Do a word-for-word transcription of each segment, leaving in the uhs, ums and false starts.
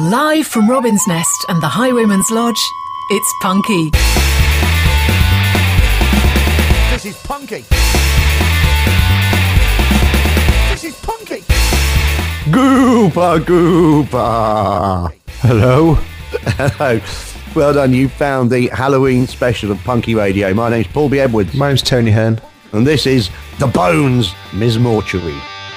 Live from Robin's Nest and the Highwayman's Lodge, it's Punky. This is Punky. This is Punky. Goopa, Goopa. Hello. Hello. Well done, you found the Halloween special of Punky Radio. My name's Paul B. Edwards. My name's Tony Hearn. And this is The Bones, Miz Mortuary.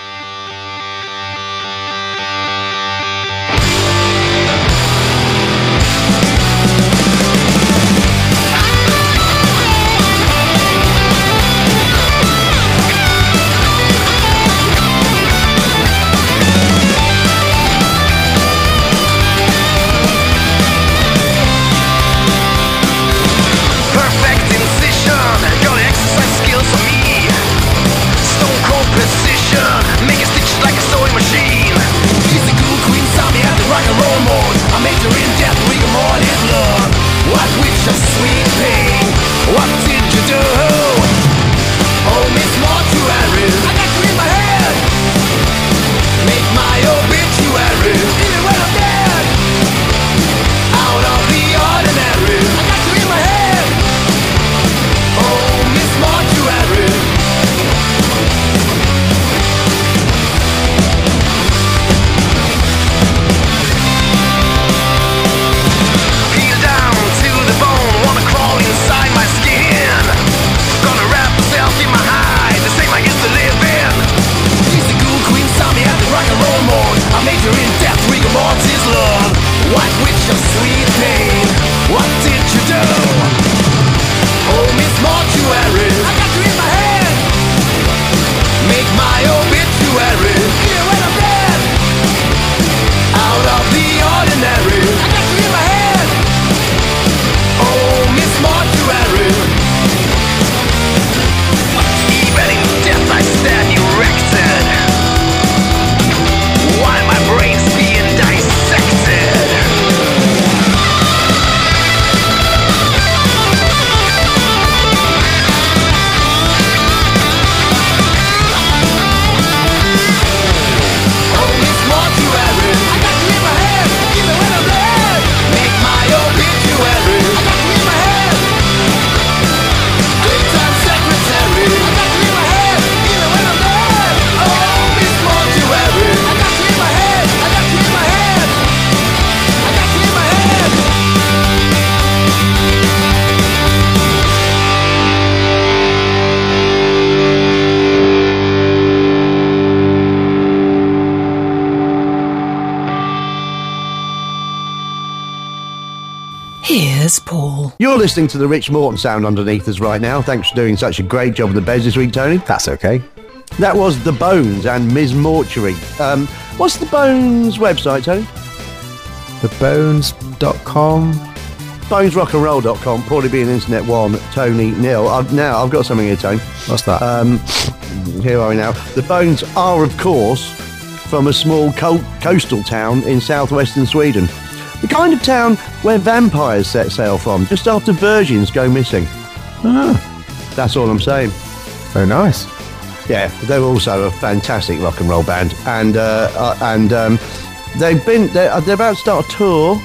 Paul. You're listening to the Rich Morton sound underneath us right now. Thanks for doing such a great job of the beds this week, Tony. That's okay. That was The Bones and Miz Mortuary. Um, what's The Bones website, Tony? the bones dot com. bones rock and roll dot com. Paulie being Internet One, Tony nil. I've, now, I've got something here, Tony. What's that? Um, here are we now. The Bones are, of course, from a small co- coastal town in southwestern Sweden. The kind of town where vampires set sail from, just after virgins go missing. Ah. That's all I'm saying. Very nice. Yeah, they're also a fantastic rock and roll band. And uh, uh, and um, they've been, they're, they're about to start a tour.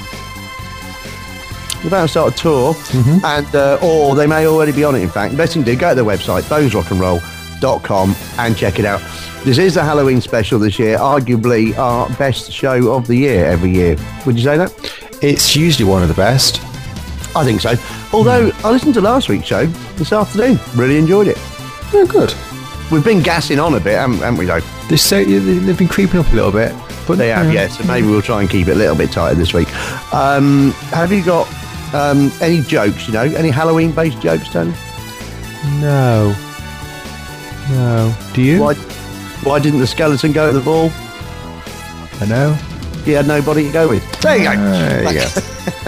They're about to start a tour. Mm-hmm. And uh, or they may already be on it, in fact. Best thing to do, go to their website, bones rock and roll dot com, and check it out. This is the Halloween special this year, arguably our best show of the year every year. Would you say that? It's usually one of the best. I think so. Although, I listened to last week's show this afternoon. Really enjoyed it. Oh, good. We've been gassing on a bit, haven't, haven't we, though? They're so, they've been creeping up a little bit. But they have, uh, yes. So maybe we'll try and keep it a little bit tighter this week. Um, have you got um, any jokes, you know? Any Halloween-based jokes, Tony? No. No. Do you? Why, why didn't the skeleton go to the ball? I know. He had nobody to go with. There you go. There you go.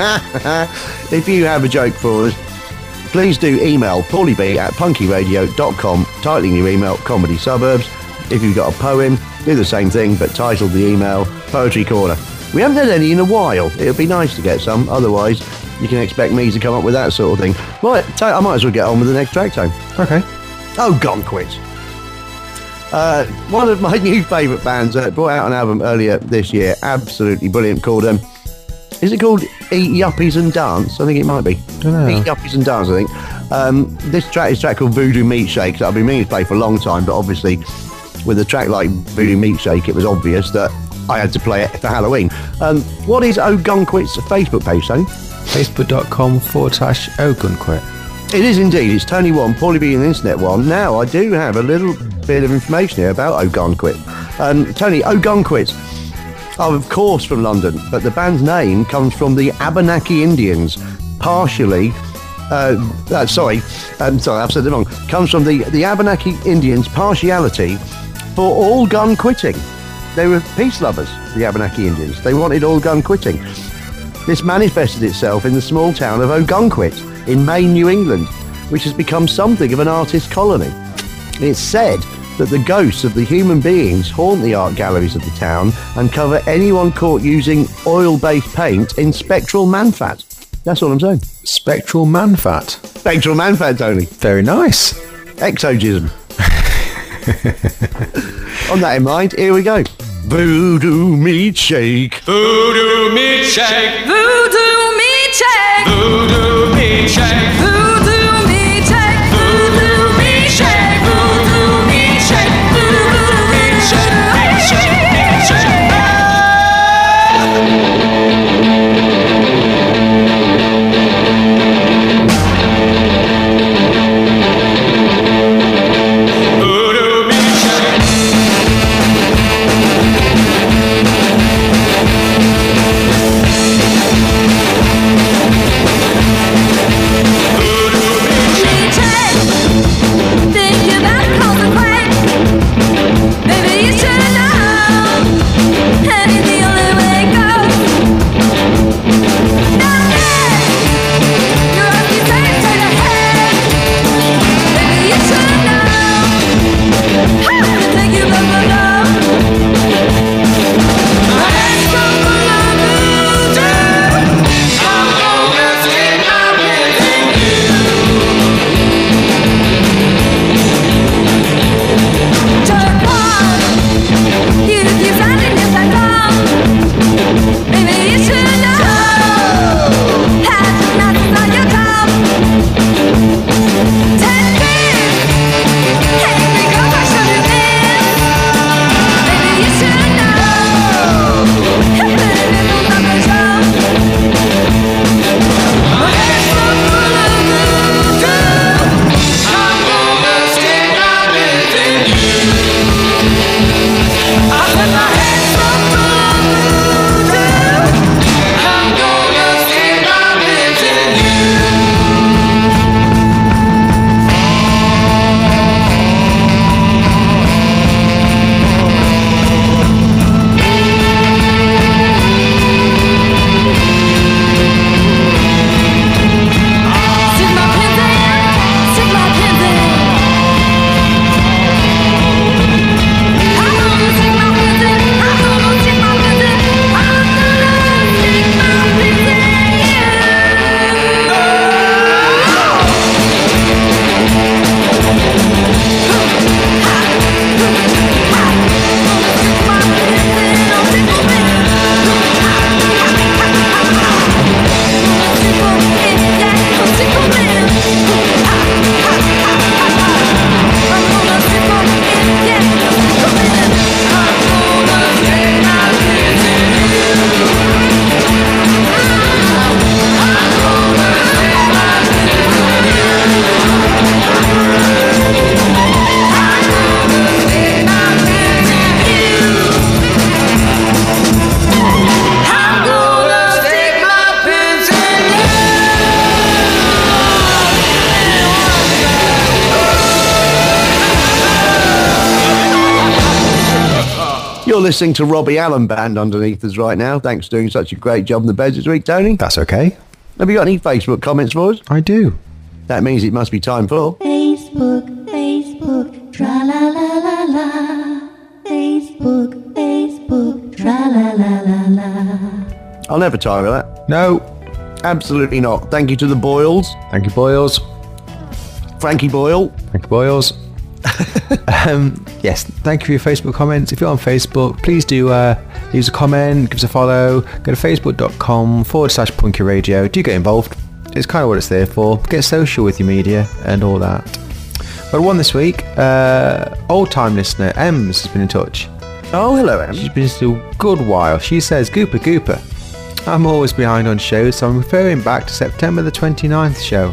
If you have a joke for us, please do email paulieb at punky radio dot com, titling your email Comedy Suburbs. If you've got a poem, do the same thing, but title the email Poetry Corner. We haven't had any in a while. It would be nice to get some, otherwise you can expect me to come up with that sort of thing. Right, I might as well get on with the next track, Tone. Okay. Oh, gone quit. Uh, one of my new favourite bands uh, brought out an album earlier this year, absolutely brilliant, called um, Is it called Eat Yuppies and Dance? I think it might be. Dunno. Eat Yuppies and Dance, I think. Um, this track is a track called Voodoo Meat Shake that I've been meaning to play for a long time, but obviously with a track like Voodoo Meat Shake, it was obvious that I had to play it for Halloween. Um, what is Ogunquit's Facebook page, Tony? Facebook.com forward slash Ogunquit. It is indeed. It's Tony One, Paulie B and the Internet One. Now, I do have a little bit of information here about Ogunquit. Um, Tony, Ogunquit are of course from London, but the band's name comes from the Abenaki Indians, partially, uh, uh, sorry, I'm sorry, I've said it wrong, comes from the, the Abenaki Indians' partiality for all gun quitting. They were peace lovers, the Abenaki Indians. They wanted all gun quitting. This manifested itself in the small town of Ogunquit in Maine, New England, which has become something of an artist colony. It's said that the ghosts of the human beings haunt the art galleries of the town and cover anyone caught using oil-based paint in spectral man-fat. That's all I'm saying. Spectral man-fat. Spectral man-fat, Tony. Very nice. Exogism. On that in mind, here we go. Voodoo Meat Shake. Voodoo Meat Shake. Voodoo Meat Shake. Voodoo Meat Shake. Voodoo Meat Shake. Voodoo Meat Shake. Voodoo Meat Shake. Voodoo Meat Shake. Meat Shake. Meat Shake. Voodoo Meat Shake. You're listening to Robbie Allen Band underneath us right now. Thanks for doing such a great job in the beds this week, Tony. That's okay. Have you got any Facebook comments for us? I do. That means it must be time for... Facebook, Facebook, tra-la-la-la-la. Facebook, Facebook, tra-la-la-la-la. I'll never tire of that. No. Absolutely not. Thank you to the Boyles. Thank you, Boyles. Frankie Boyle. Thank you, Boyles. um, yes, thank you for your Facebook comments. If you're on Facebook, please do uh, leave us a comment, give us a follow. Go to facebook.com forward slash punky radio. Do get involved. It's kind of what it's there for. Get social with your media and all that. But one this week, uh, old time listener Ems has been in touch. Oh, hello, Em. She's been still a good while. She says, Gooper Gooper, I'm always behind on shows, so I'm referring back to September the twenty-ninth show.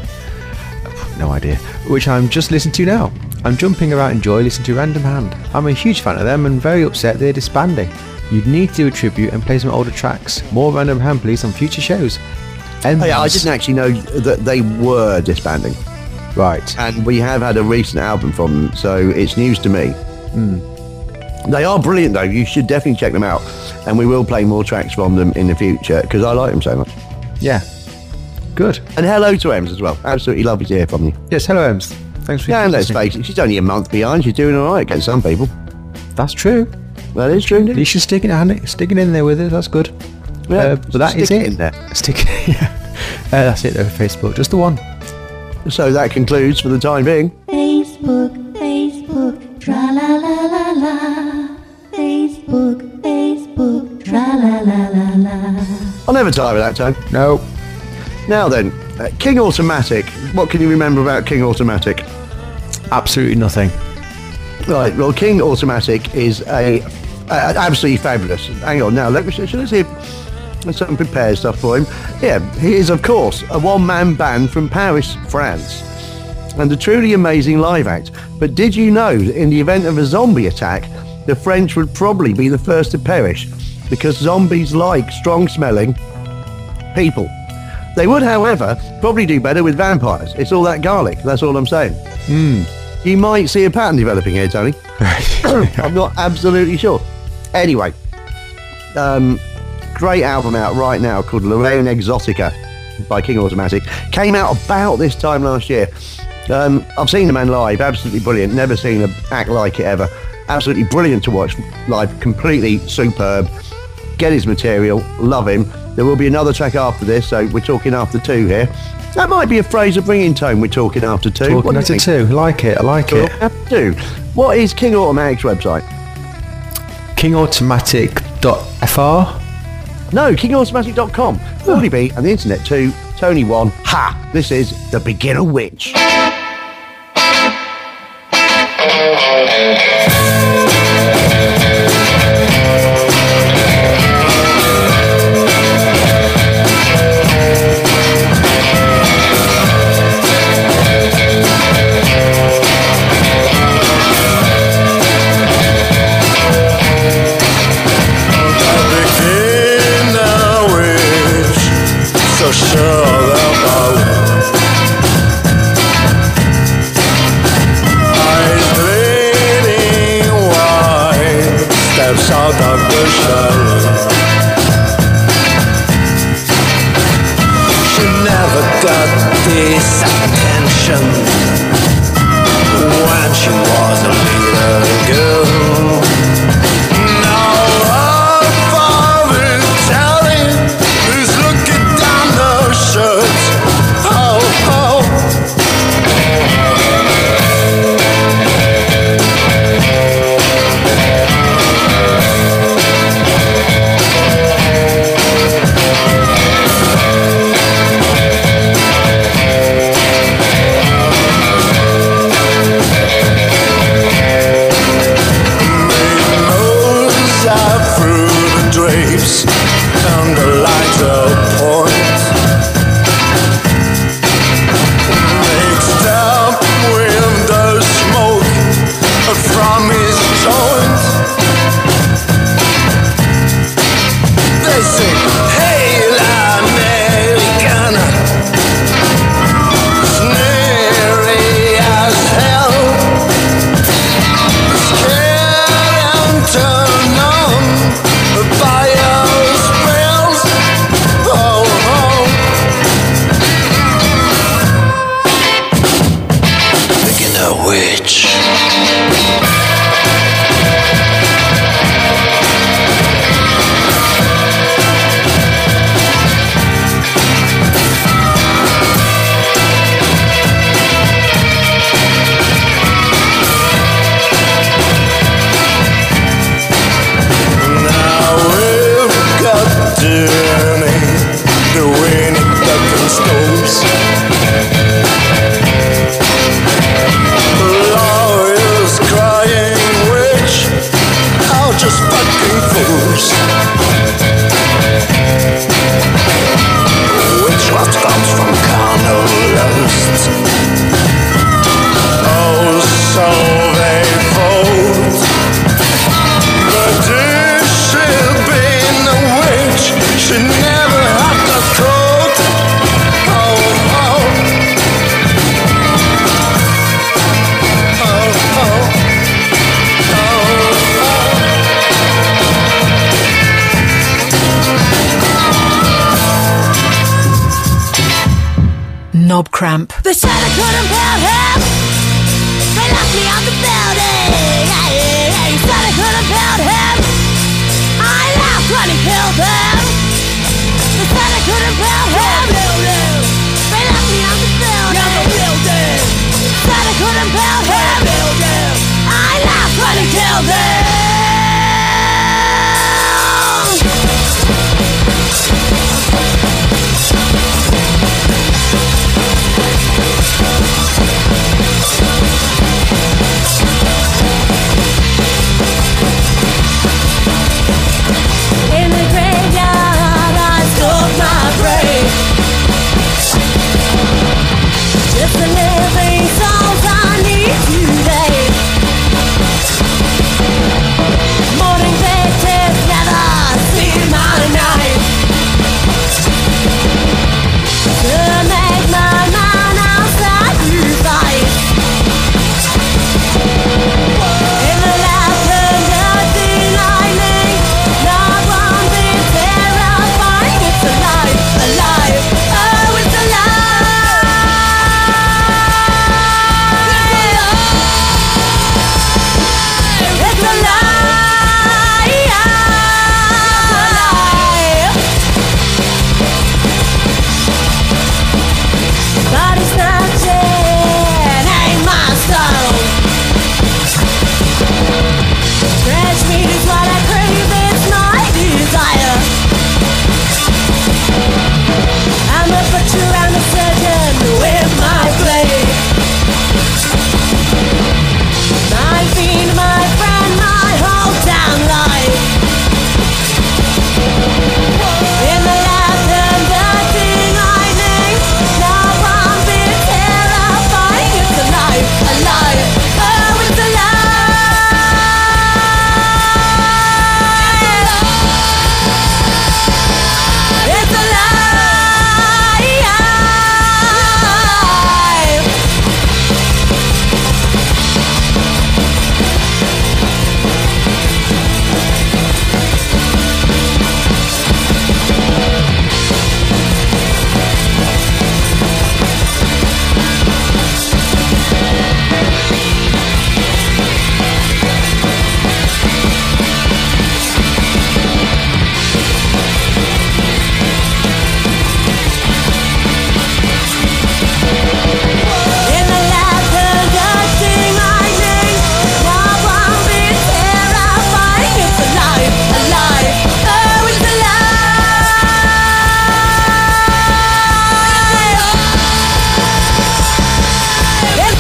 No idea. Which I'm just listening to now. I'm jumping around in joy listening to Random Hand. I'm a huge fan of them and very upset they're disbanding. You'd need to do a tribute and play some older tracks. More Random Hand please on future shows. Ems. Oh, yeah, I didn't actually know that they were disbanding. Right. And we have had a recent album from them, so it's news to me. Mm. They are brilliant, though. You should definitely check them out. And we will play more tracks from them in the future, because I like them so much. Yeah. Good. And hello to Ems as well. Absolutely lovely to hear from you. Yes, hello Ems. Thanks for Yeah, and let's listening. face it, she's only a month behind. She's doing all right against some people. That's true. That is true, At indeed. least you're sticking, it, sticking in there with it. That's good. Yeah, uh, but that is stick it. it in there. Stick yeah. Uh, that's it though for Facebook. Just the one. So that concludes for the time being. Facebook, Facebook, tra la la la la. Facebook, Facebook, tra la la la la. I'll never tire of that tone. No. Now then, uh, King Automatic. What can you remember about King Automatic? Absolutely nothing. Right, well, King Automatic is a, a absolutely fabulous. Hang on, now let me should I see if there's some prepared stuff for him. Yeah, he is of course a one-man band from Paris, France, and a truly amazing live act. But did you know that in the event of a zombie attack, the French would probably be the first to perish because zombies like strong-smelling people. They would, however, probably do better with vampires. It's all that garlic. That's all I'm saying. Hmm. You might see a pattern developing here, Tony. I'm not absolutely sure. Anyway, um, great album out right now called Lorraine Exotica by King Automatic. Came out about this time last year. Um, I've seen the man live, absolutely brilliant. Never seen him act like it ever. Absolutely brilliant to watch live, completely superb. Get his material, love him. There will be another track after this, so we're talking after two here. That might be a phrase of bringing tone, we're talking after two. What Talking do you after think? two. Like it. I like Talking it. after two. What is King Automatic's website? king automatic dot f r. No, king automatic dot com. forty B and the internet too. Tony one. Ha! This is The Beginner Witch. So sure about it. Eyes bleeding wide, steps out of the shower. She never got this attention when she was a little girl. Now her father telling who's looking down her shirt. Oh, oh. cramp. They said I couldn't build him. They locked me out the building. Hey, hey, said I couldn't build him. I laughed when he killed them. They said I couldn't build him. They locked me out the building. Said I couldn't build him. I laughed when he killed them. In the graveyard I stole my grave. Just the living souls I need today. Morning victims never see my night. To make my man I'll sacrifice. In the laughter of the lightning, not one bit terrifying. It's alive, alive, oh it's alive. It's alive, alive. Body snatching ain't my style. Fresh meat is what I crave, it's my desire. I'm a butcher and a surgeon with my blade. My fiend, my friend, my whole damn life. In the laughter and dirty lightning, not one bit terrifying. It's alive, alive, oh it's alive. It's alive. In the laughter and dirty lightning, not one bit terrifying. It's alive, alive, oh it's alive. It's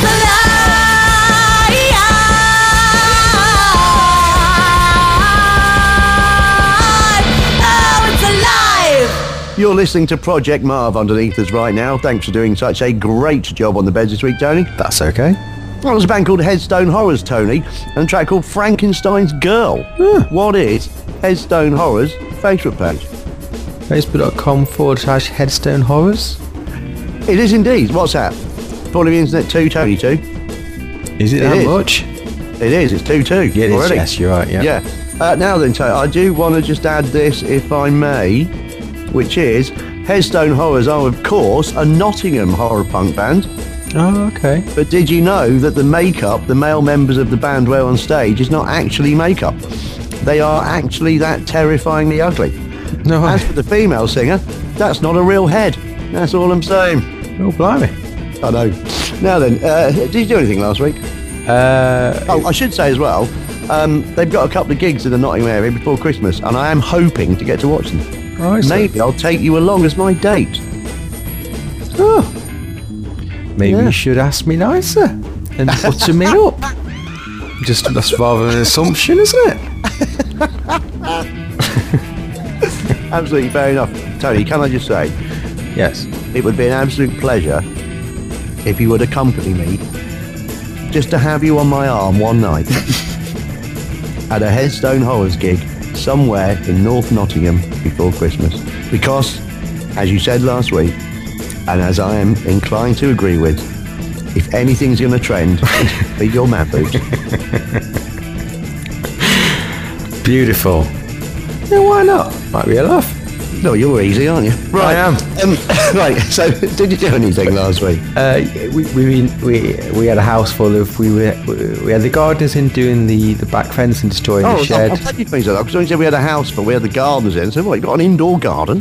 alive, oh it's alive. You're listening to Project Marv underneath us right now. Thanks for doing such a great job on the beds this week, Tony. That's okay. Well, there's a band called Headstone Horrors, Tony, and a track called Frankenstein's Girl. What is Headstone Horrors' Facebook page? Facebook.com forward slash headstone horrors. It is indeed. What's that? Falling the internet too, Tony too. Is it, It that is. much? It is. It's two two. Yeah, it is. already. Yes, you're right. Yeah. Yeah. Uh, now then, Tony, I do want to just add this, if I may, which is Headstone Horrors are, of course, a Nottingham horror punk band. Oh, okay. But did you know that the makeup the male members of the band wear on stage is not actually makeup? They are actually that terrifyingly ugly. No. As for the female singer, that's not a real head. That's all I'm saying. Oh, blimey. I know. Now then, uh, did you do anything last week? Uh, Oh, I should say as well, um, they've got a couple of gigs in the Nottingham area before Christmas, and I am hoping to get to watch them. right, so- Maybe I'll take you along as my date. Oh. Maybe Yeah. you should ask me nicer and butter me up. Just that's rather an assumption, isn't it? Absolutely fair enough. Tony, can I just say, Yes. it would be an absolute pleasure if you would accompany me just to have you on my arm one night at a Headstone Horrors gig somewhere in North Nottingham before Christmas. Because, as you said last week, and as I am inclined to agree with, if anything's going to trend, it's be your man boobs. Beautiful. Yeah, why not? Might be a laugh. No, you're easy, aren't you? Right, I am. Um, right. So, did you do anything last week? Uh, we, we we we had a house full of we were we had the gardeners in doing the, the back fence and destroying Oh, the shed. I'll, I'll tell you things like that because when you said we had a house, but we had the gardeners in. So, what? You got an indoor garden?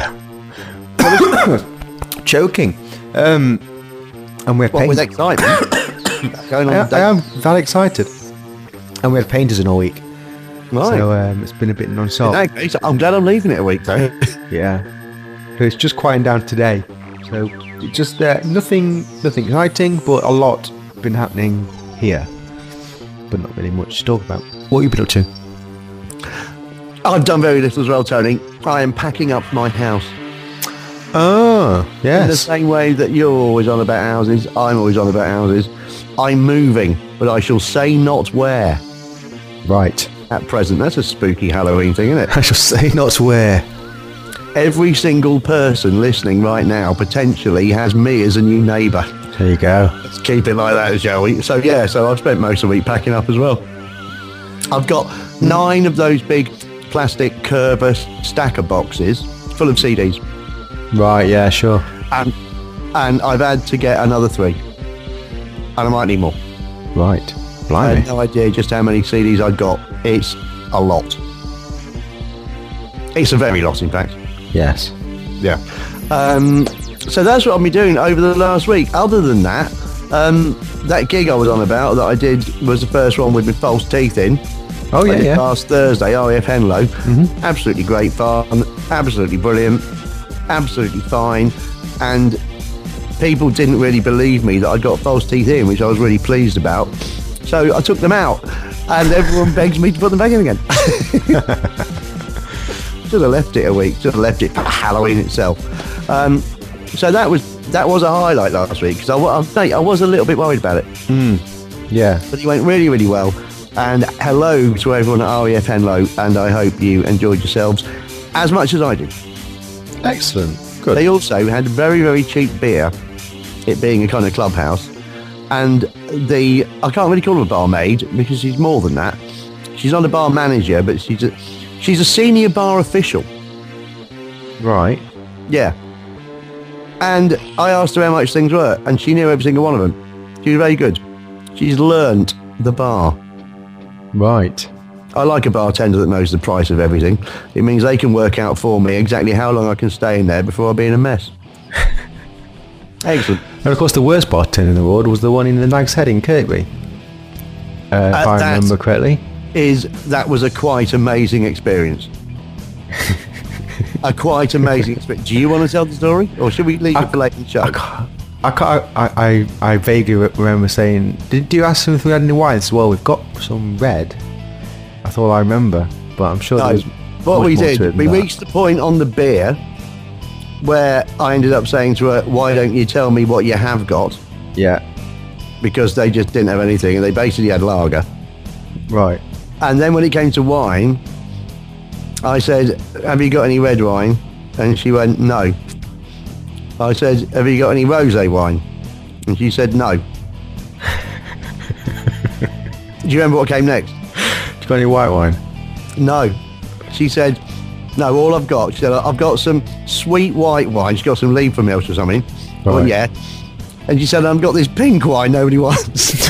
Choking. Um, and we had What with paint- excitement? Going on. I, the I am that excited. And we had painters in all week, Right. so um, it's been a bit In non-stop. that case, I'm glad I'm leaving it a week though. Yeah. So it's just quieting down today. So it's just uh, nothing, nothing exciting, but a lot been happening here, but not really much to talk about. What have you been up to? I've done very little as well, Tony. I am packing up my house. Oh, In the yes. same way that you're always on about houses, I'm always on about houses. I'm moving, but I shall say not where Right. at present. That's a spooky Halloween thing, isn't it? I shall say not where. Every single person listening right now potentially has me as a new neighbour. There you go. Let's keep it like that, shall we? So yeah, so I've spent most of the week packing up as well. I've got nine of those big plastic Kerber stacker boxes full of C Ds. Right, yeah, sure. And, and I've had to get another three. And I might need more. Right. I Blimey. had no idea just how many C Ds I'd got. It's a lot. It's a very lot, in fact. Yes. Yeah. Um, so that's what I've been doing over the last week. Other than that, um, that gig I was on about that I did was the first one with my false teeth in. Oh, yeah, I did yeah. Last Thursday, R A F Henlow. Absolutely great fun. Absolutely brilliant. Absolutely fine. And people didn't really believe me that I got false teeth in, which I was really pleased about. So I took them out, and everyone begs me to put them back in again. Should have left it a week. Should have left it for Halloween itself. Um, so that was that was a highlight last week because I, wa- I, I was a little bit worried about it, Yeah. but it went really, really well. And hello to everyone at R A F Henlow, and I hope you enjoyed yourselves as much as I did. Excellent. Good. They also had very, very cheap beer, it being a kind of clubhouse. And the, I can't really call her a barmaid because she's more than that. She's not a bar manager, but she's a, she's a senior bar official. Right. Yeah. And I asked her how much things were, and she knew every single one of them. She was very good. She's learnt the bar. Right. I like a bartender that knows the price of everything. It means they can work out for me exactly how long I can stay in there before I be in a mess. Excellent. And of course, the worst bartender in the world was the one in the Nag's Head in Kirkby. Uh, if Uh, I that- remember correctly. Is that was a quite amazing experience. A quite amazing experience. Do you want to tell the story, or should we leave it for later in the show? I can't, I, can't, I, I, I vaguely re- remember saying, did you ask them if we had any wines? Well, we've got some red. That's all I remember, but I'm sure No, there was what much we more to it did, than we that. reached the point on the beer where I ended up saying to her, "Why don't you tell me what you have got?" Yeah, Because they just didn't have anything, and they basically had lager. right. And then when it came to wine, I said, "Have you got any red wine?" And she went, "No." I said, "Have you got any rosé wine?" And she said, "No." Do you remember what came next? You got any white wine? No. She said, "No, all I've got," she said, "I've got some sweet white wine." She got some leaf from Mills or something. I went, Right. "Yeah." And she said, "I've got this pink wine nobody wants."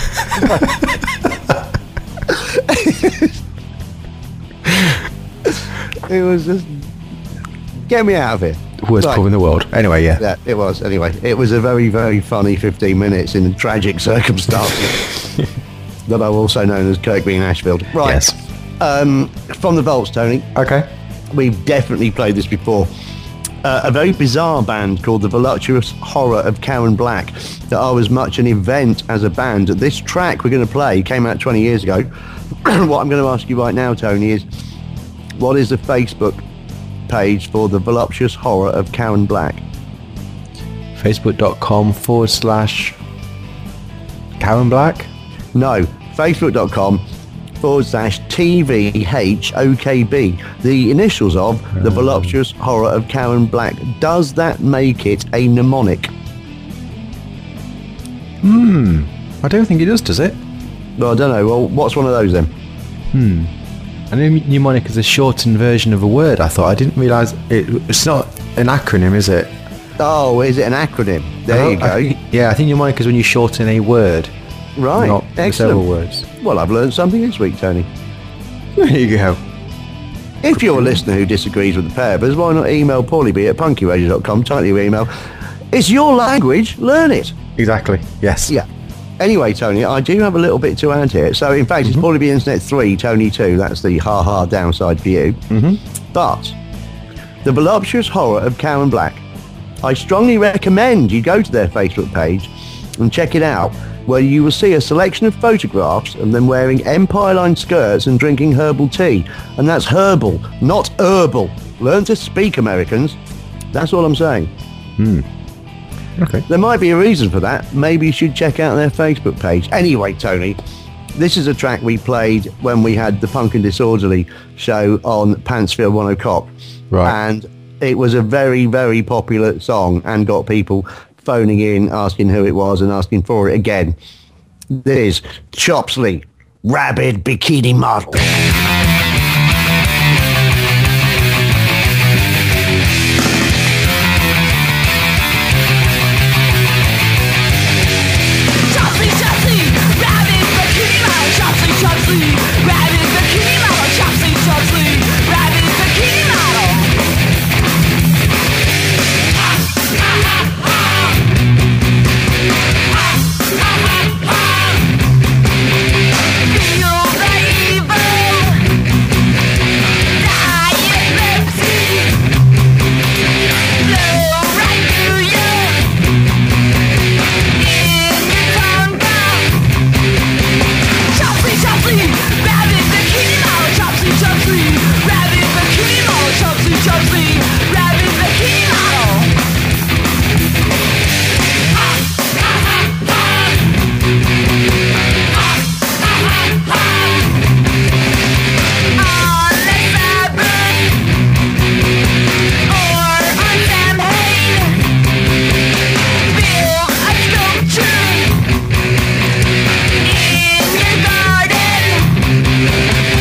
It was just, get me out of here. Worst Right. pub in the world. Anyway, yeah. Yeah, it was. Anyway, it was a very, very funny fifteen minutes in tragic circumstances that are also known as Kirkby and Ashfield. Right. Yes. Um, from the vaults, Tony. Okay. We've definitely played this before. Uh, a very bizarre band called the Voluptuous Horror of Karen Black that are as much an event as a band. This track we're going to play came out twenty years ago. What I'm going to ask you right now, Tony, is what is the Facebook page for the Voluptuous Horror of Karen Black? Facebook.com forward slash Karen Black? No, facebook.com forward slash T V H O K B, the initials of the Voluptuous Horror of Karen Black. Does that make it a mnemonic? I don't think it does, does it? Well, I don't know. Well, what's one of those then? I know mnemonic is a shortened version of a word. I thought I didn't realise it, it's not an acronym, is it? Oh, is it an acronym? There Oh, you go. I think- yeah, I think mnemonic is when you shorten a word, Right. not Excellent. several words. Well, I've learned something this week, Tony. There you go. If you're a listener who disagrees with the pair of us, why not email paulieb at punkyradio dot com, title your email. It's your language, learn it. Exactly. Yes. Yeah. Anyway, Tony, I do have a little bit to add here. So, in fact, it's Paulie B Internet three, Tony two. That's the ha-ha downside for you. Mm-hmm. But the voluptuous horror of Karen Black. I strongly recommend you go to their Facebook page and check it out, where you will see a selection of photographs of them wearing Empire-line skirts and drinking herbal tea. And that's herbal, not herbal. Learn to speak, Americans. That's all I'm saying. Okay. There might be a reason for that. Maybe you should check out their Facebook page. Anyway, Tony, this is a track we played when we had the Punk and Disorderly show on Pantsfield one O'Clock. Right. And it was a very, very popular song and got people phoning in, asking who it was and asking for it again. This is Chopsley, Rabid Bikini Model. Chopsy, Chopsy, rabid bikini model. Chopsy, Chopsy, rabid bikini model. Chopsy, Chopsy, rabid bikini model. Feel the evil, diet Pepsi, blow right through you. Chopsy, Chopsy, rabid bikini model. Chopsy, Chopsy, rabid bikini model. Chopsy, Chopsy, rabid bikini model. On the Sabbath or on Samhain, build a sculpture in your garden.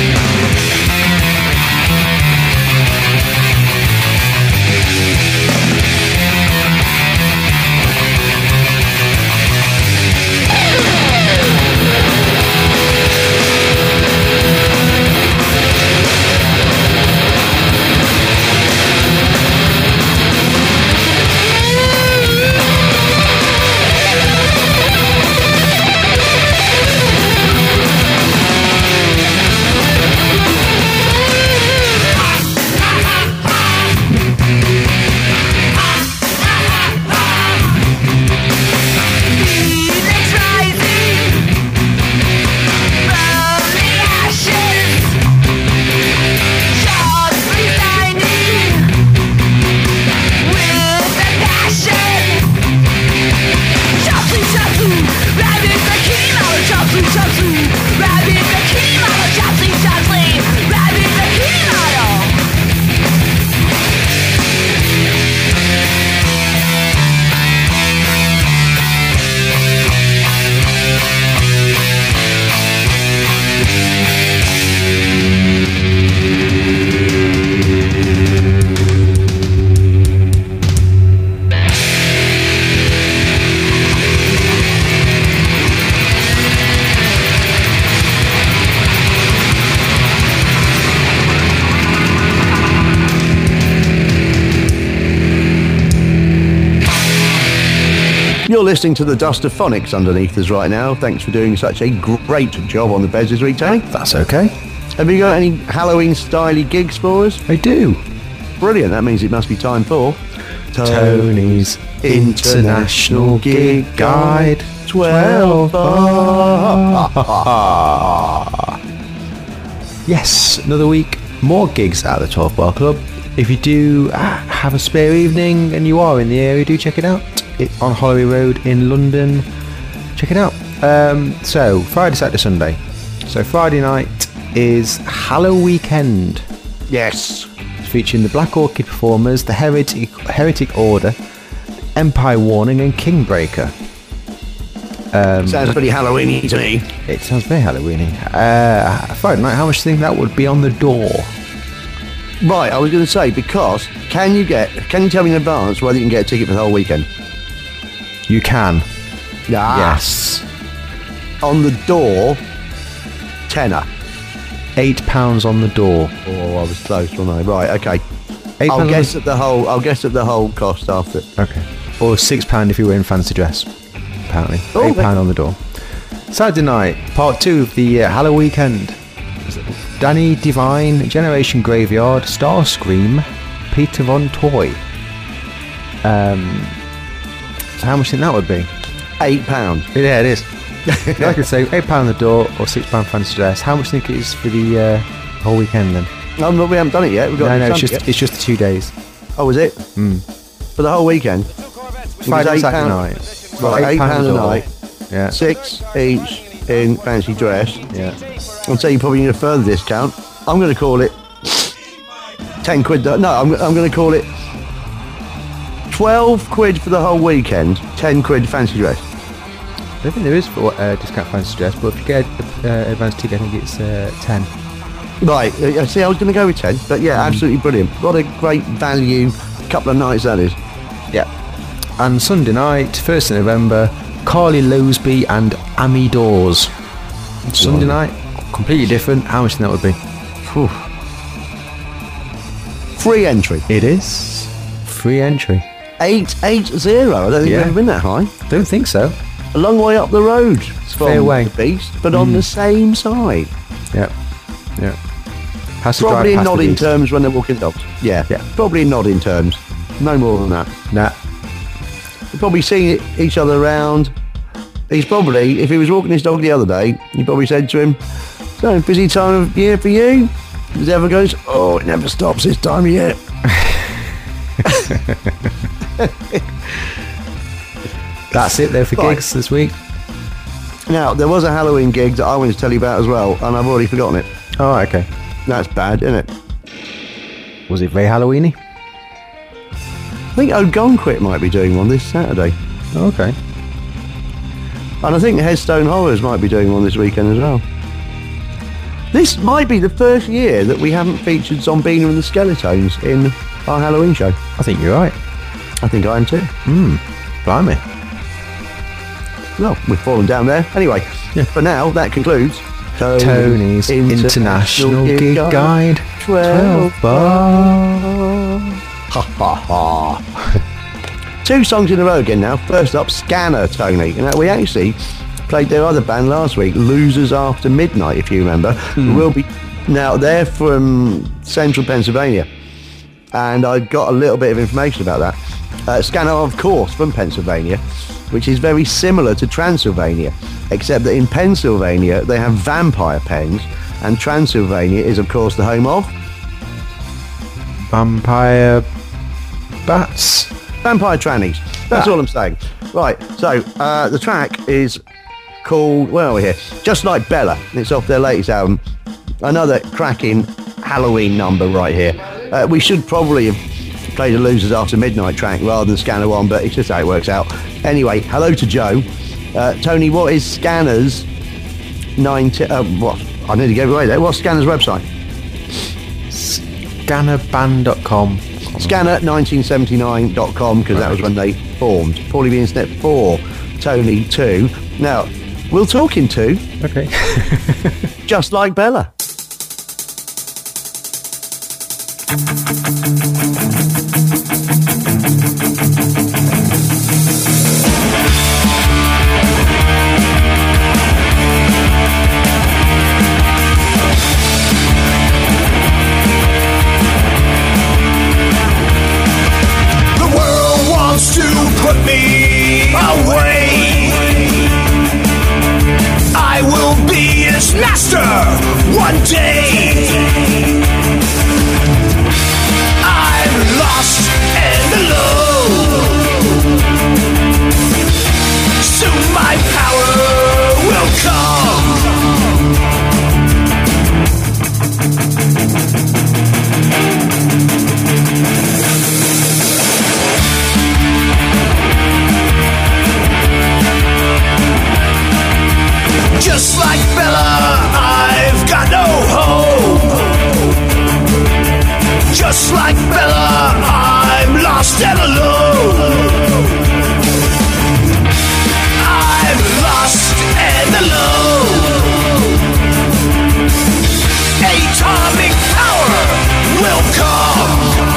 Phoenix rising from the ashes. Chopsy shining with a passion. Chopsy, Chopsy, rabid bikini model. Chopsy, Chopsy, rabid bikini model. Chopsy, Chopsy, rabid bikini model. You're listening to the Dust of Phonics underneath us right now. Thanks for doing such a great job on the beds this week, Tony. That's okay. Have you got any Halloween-styly gigs for us? I do. Brilliant. That means it must be time for Tony's International Gig Guide twelve. Yes, another week, more gigs at the twelve Bar Club. If you do uh, have a spare evening and you are in the area, do check it out. It's on Holloway Road in London. Check it out. Um, so, Friday, Saturday, Sunday. So, Friday night is Halloween Weekend, Yes. featuring the Black Orchid Performers, the Heretic, Heretic Order, Empire Warning and Kingbreaker. Um, Sounds pretty Halloweeny to me. It sounds very Halloweeny. Uh, Friday night, how much do you think that would be on the door? Right, I was going to say, because can you get, can you tell me in advance whether you can get a ticket for the whole weekend? You can. Ah, Yes. On the door, tenner. Eight pounds on the door. Oh, I was close, wasn't I? Right, okay. Eight I'll pounds guess on at the whole. I'll guess at the whole cost after. the... Okay. Or six pound if you're wearing fancy dress. Apparently. Oh, Eight okay. pound on the door. Saturday night, part two of the uh, Halloween weekend. Danny Devine, Generation Graveyard, Starscream, Peter Von Toy. Um. So how much do you think that would be? Eight pounds. Yeah, it is. Like I say, eight pound on the door or six pound fancy dress. How much do you think it is for the uh, whole weekend then? No, no, we haven't done it yet. We've got No, it no, it's Sunday just yet. it's just the two days. Oh, is it? Mm. For the whole weekend. Friday, eight Saturday pound- night. Right, eight pound pound a door. night. Yeah, Six each in fancy dress. yeah. I'll tell you probably need a further discount. I'm going to call it ten quid. No, I'm, I'm going to call it twelve quid for the whole weekend. Ten quid fancy dress. I don't think there is for uh, discount fancy dress, but if you get uh, advance ticket, I think it's uh, ten. Right. uh, See, I was going to go with ten, but yeah, absolutely brilliant. What a great value. Couple of nights that is. Yeah. And Sunday night, first of November, Carly Lowsby and Amy Dawes. Sunday night, completely different. How much do you think that would be? Phew. Free entry. It is free entry. Eight eight zero. I don't think Yeah. we've ever been that high. Don't think so. A long way up the road from Fair way. the beast, but on the same side. Yeah, yeah. Has to Probably drive in past the nodding beast. terms when they're walking dogs. Yeah, Yeah. Probably in nodding terms. No more than that. Nah. We've probably seen it, each other around. He's probably, if he was walking his dog the other day, he probably said to him, "So, busy time of year for you?" As ever goes, "Oh, it never stops this time of year." That's it there for Right. gigs this week. Now, there was a Halloween gig that I wanted to tell you about as well, and I've already forgotten it. Oh, okay. That's bad, isn't it? Was it very Halloweeny? I think Ogunquit might be doing one this Saturday. Okay. And I think Headstone Horrors might be doing one this weekend as well. This might be the first year that we haven't featured Zombina and the Skeletons in our Halloween show. I think you're right. I think I am too. Hmm. Blimey. Well, we've fallen down there. Anyway, Yeah. for now, that concludes Tony's International Gig Guide. twelve bar. Ha ha ha. Two songs in a row again now. First up, Scanner, Tony. Now, we actually played their other band last week, Losers After Midnight, if you remember. We'll be now they're from central Pennsylvania, and I got a little bit of information about that. Uh, Scanner, of course, from Pennsylvania, which is very similar to Transylvania, except that in Pennsylvania they have vampire pens, and Transylvania is, of course, the home of Vampire bats. vampire trannies. That's Ah. all I'm saying. Right, so uh, the track is called, where are we here? Just Like Bella. It's off their latest album. Another cracking Halloween number right here. Uh, we should probably have played a Losers After Midnight track rather than Scanner one, but it's just how it works out. Anyway, hello to Joe. Uh, Tony, what is Scanner's ninety? Uh, what? I nearly gave it away there. What's Scanner's website? Scanner band dot com. Scanner nineteen seventy-nine dot com, because that was when they formed. Paulie B Internet four, Tony two. Now, we'll talk in two, Okay. just like Bella. The world wants to put me away. I will be its master one day. I've lost like Bella, I've got no hope. Just like Bella, I'm lost and alone. I'm lost and alone. Atomic power will come.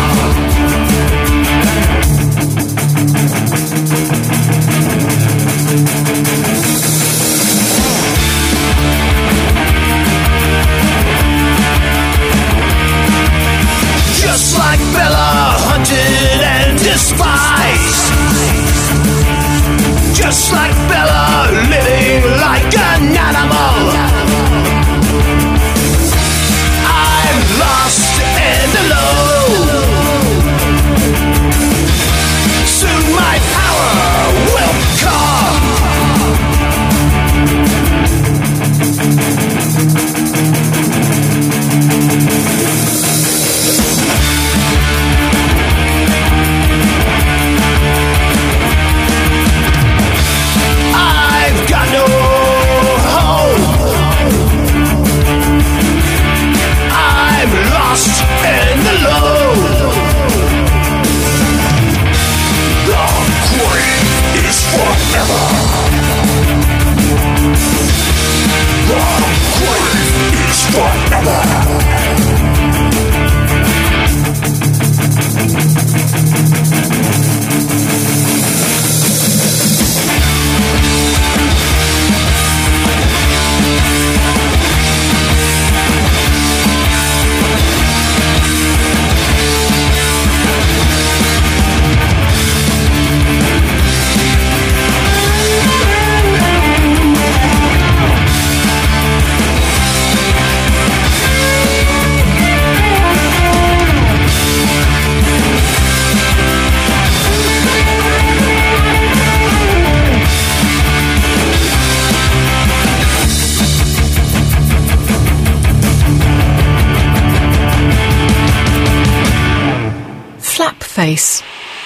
Just like Bella, hunted and despised. Just like Bella, living like an animal. I'm lost and alone. Soon my power will come. I've got no hope. I'm lost and alone. The grave is forever. The grave is forever. Face.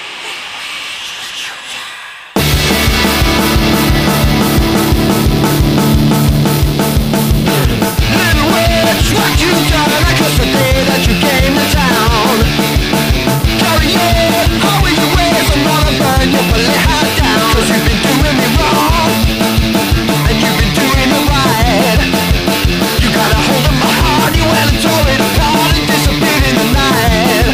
Little witch, what you done? I cuss the day that you came to town. Carry on, hurry your ways, I'm gonna burn your belly hot down. Cause you've been doing me wrong, and you've been doing me right. You got a hold of my heart, you went and tore it apart and disappeared in the night.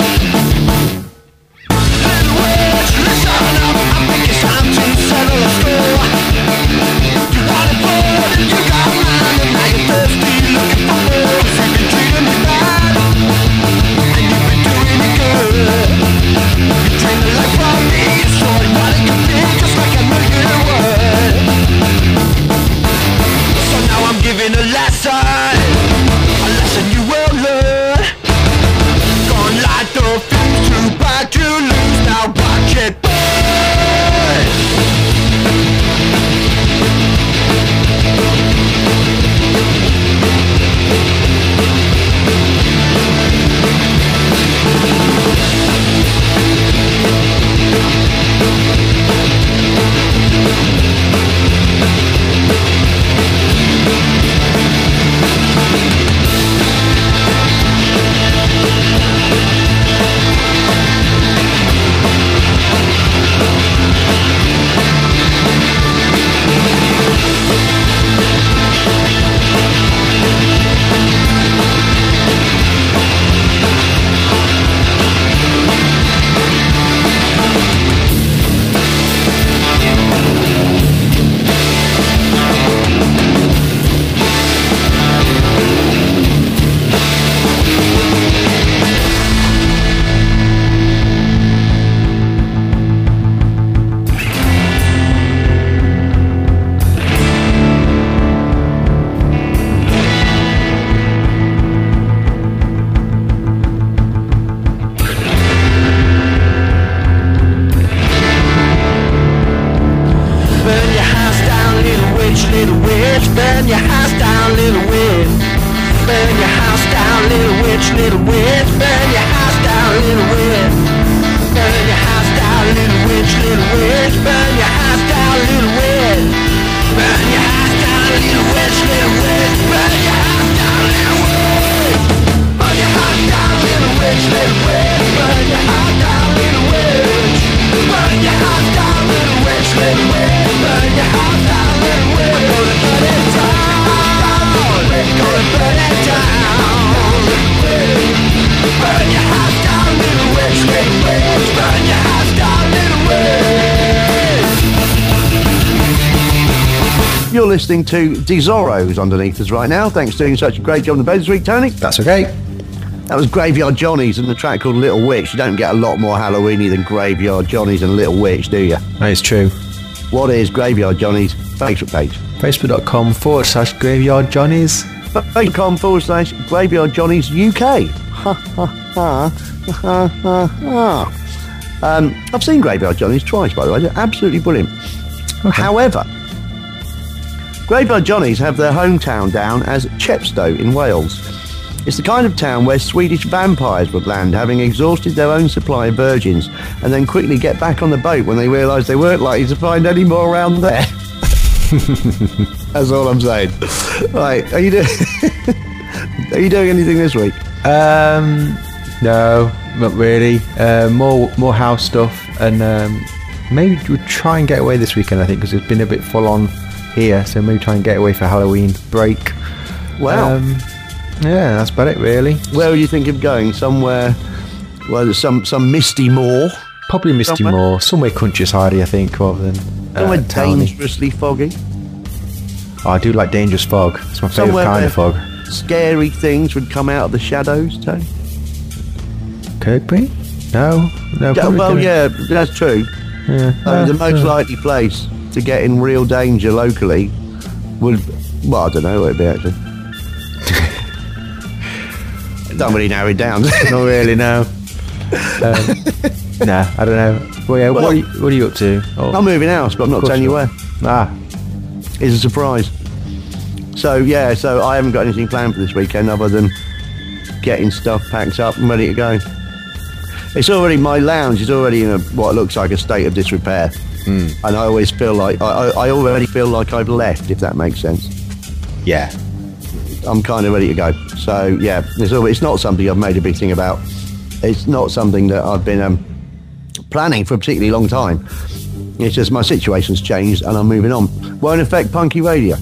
Little witch, listen up, I think it's time to settle the score. You wanted blood and you got mine, and now you're thirsty looking for more. Cause you've been treating me bad, and you've been doing me good. You drained the life from me, you showed what it could be, just like I knew you would. So now I'm giving a lesson, a lesson you will learn. Gonna light the fuse, too bad to lose, now watch it burn. little witch. Burn your house down, little witch. Burn your house down, little witch, little witch. Burn your house down, little witch. Burn your house down, little witch, little witch. Burn your house down, little witch. Burn your house down, little witch, little You're listening to Desoros underneath us right now. Thanks for doing such a great job on the bed this week, Tony. That's okay. That was Graveyard Johnny's and the track called Little Witch. You don't get a lot more Halloweeny than Graveyard Johnny's and Little Witch, do you? That is true. What is Graveyard Johnny's Facebook page? Facebook.com forward slash Graveyard Johnny's. Facebook.com forward slash Graveyard Johnny's U K. Ha ha ha ha ha ha. Um, I've seen Graveyard Johnny's twice, by the way. They're absolutely brilliant. Okay. However, Graveyard Johnny's have their hometown down as Chepstow in Wales. It's the kind of town where Swedish vampires would land, having exhausted their own supply of virgins, and then quickly get back on the boat when they realised they weren't likely to find any more around there. That's all I'm saying. Right, are you doing? Are you doing anything this week? Um, no, not really. Uh, more more house stuff, and um, maybe we'll try and get away this weekend. I think because it's been a bit full on here, so maybe try and get away for Halloween break. Wow. Um, yeah, that's about it, really. Where are you thinking of going? Somewhere, well, there's some some misty moor. Probably Misty Somewhere? Moor, somewhere countryside, I think, rather than uh, Somewhere towny. dangerously foggy. Oh, I do like dangerous fog. It's my favourite Somewhere kind of where fog. Scary things would come out of the shadows, Tony. Could be? No, no. Yeah, probably well, couldn't. yeah, that's true. Yeah. Uh, the Uh, most uh, likely place to get in real danger locally would, well, I don't know what it'd be actually. Don't really narrow it down. Not really, no. Um, nah, I don't know. Well, yeah, Well, what, are you, what are you up to? Oh, I'm moving house, but I'm not course telling you you where. are. Ah, It's a surprise. So, yeah, so I haven't got anything planned for this weekend other than getting stuff packed up and ready to go. It's already, my lounge is already in a, what looks like a state of disrepair. Hmm. And I always feel like, I, I, I already feel like I've left, if that makes sense. yeah. I'm kind of ready to go. So, yeah, it's, all, it's not something I've made a big thing about. It's not something that I've been um, planning for a particularly long time. It's just my situation's changed and I'm moving on. Won't affect Punky Radio.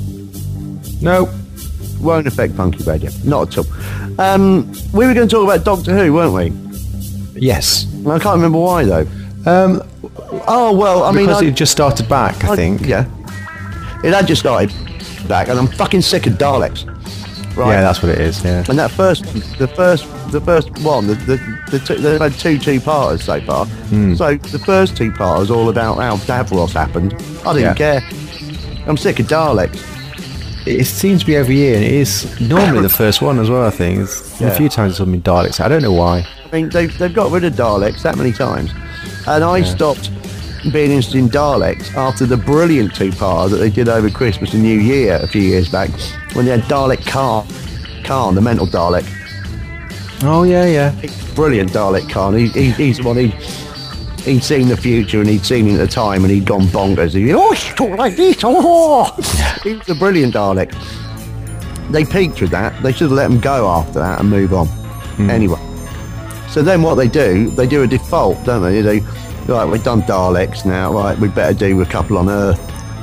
No. Won't affect Punky Radio. Not at all. Um, we were going to talk about Doctor Who, weren't we? Yes. I can't remember why, though. Um, Oh, well, I mean... because I, it just started back, I, I- think. Yeah. It had just started back and I'm fucking sick of Daleks. Right? Yeah, that's what it is. Yeah. And that first, the first, the first one, the the, the two, they've had two two-parters so far. Hmm. So the first two-parters all about how Davros happened. I didn't Yeah. care. I'm sick of Daleks. It seems to be every year, and it is normally the first one as well, I think. It's, Yeah. A few times it's been Daleks. I don't know why. I mean, they've they've got rid of Daleks that many times, and I stopped being interested in Daleks after the brilliant two-parter that they did over Christmas and New Year a few years back, when they had Dalek Khan, Khan, the mental Dalek. Oh, yeah, yeah. Brilliant Dalek Khan. He, he, he's the one he he'd seen the future and he'd seen it at the time and he'd gone bonkers. He'd, oh, she talked like this. Oh, he was a brilliant Dalek. They peaked with that. They should have let him go after that and move on. Anyway, so then what they do, they do a default, don't they? They right, we've done Daleks now. Right, we better do a couple on Earth.